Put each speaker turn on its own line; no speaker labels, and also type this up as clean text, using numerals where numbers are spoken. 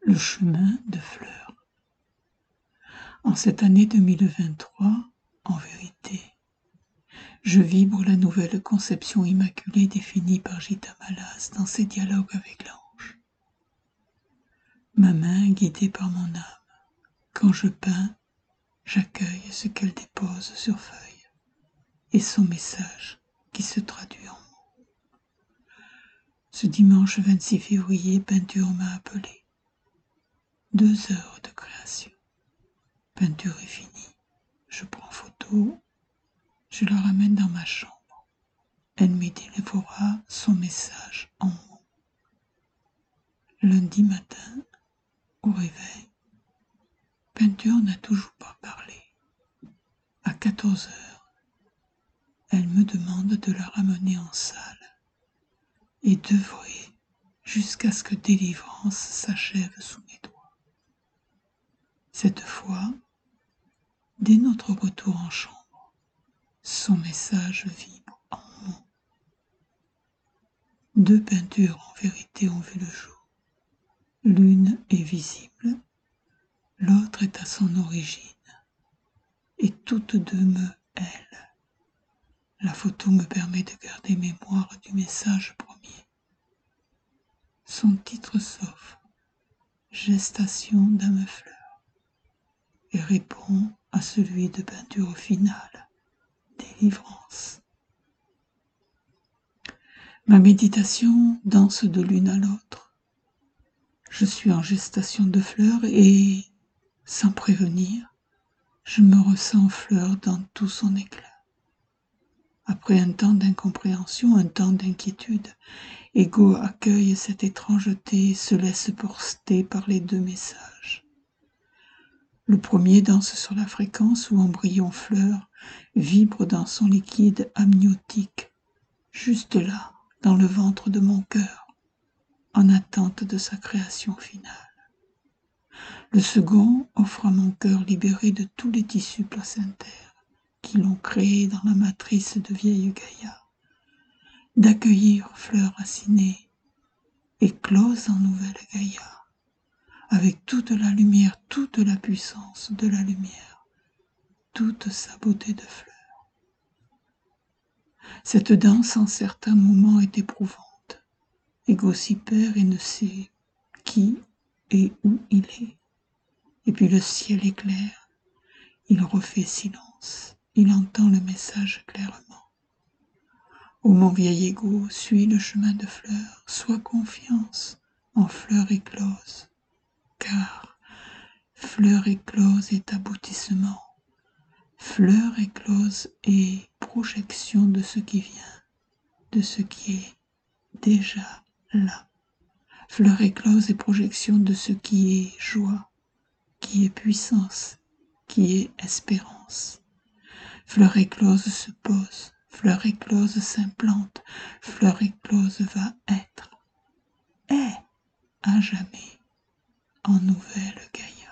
Le chemin de fleurs. En cette année 2023, en vérité, je vibre la nouvelle conception immaculée définie par Gita Malas dans ses dialogues avec l'ange. Ma main guidée par mon âme, quand je peins, j'accueille ce qu'elle dépose sur feuille et son message qui se traduit en mots. Ce dimanche 26 février, peinture m'a appelé. 2 heures de création. Peinture est finie. Je prends photo, je la ramène dans ma chambre. Elle me délivrera son message en mots. Lundi matin, au réveil, peinture n'a toujours pas parlé. À 14 heures, elle me demande de la ramener en salle et d'œuvrer jusqu'à ce que délivrance s'achève sous mes doigts. Cette fois, dès notre retour en chambre, son message vibre en mots. 2 peintures en vérité ont vu le jour. L'une est visible, l'autre est à son origine, et toutes deux me hèlent. La photo me permet de garder mémoire du message premier. Son titre s'offre, Gestation d'âme fleur, et répond à celui de peinture finale, Délivrance. Ma méditation danse de l'une à l'autre. Je suis en gestation de fleurs et, sans prévenir, je me ressens fleur dans tout son éclat. Après un temps d'incompréhension, un temps d'inquiétude, Ego accueille cette étrangeté et se laisse porter par les 2 messages. Le premier danse sur la fréquence où embryon fleur vibre dans son liquide amniotique, juste là, dans le ventre de mon cœur, en attente de sa création finale. Le second offre à mon cœur libéré de tous les tissus placentaires qui l'ont créé dans la matrice de vieille Gaïa, d'accueillir fleur racinée, éclose en nouvelle Gaïa, avec toute la lumière, toute la puissance de la lumière, toute sa beauté de fleur. Cette danse en certains moments est éprouvante. Ego s'y perd et ne sait qui et où il est. Et puis le ciel est clair, il refait silence, il entend le message clairement. Ô mon vieil Ego, suis le chemin de fleurs, sois confiance en fleur éclose, car fleur éclose est aboutissement, fleur éclose est projection de ce qui vient, de ce qui est déjà là. Fleur éclose est projection de ce qui est joie, qui est puissance, qui est espérance. Fleur éclose se pose, fleur éclose s'implante, fleur éclose va être, est à jamais en nouvelle Gaïa.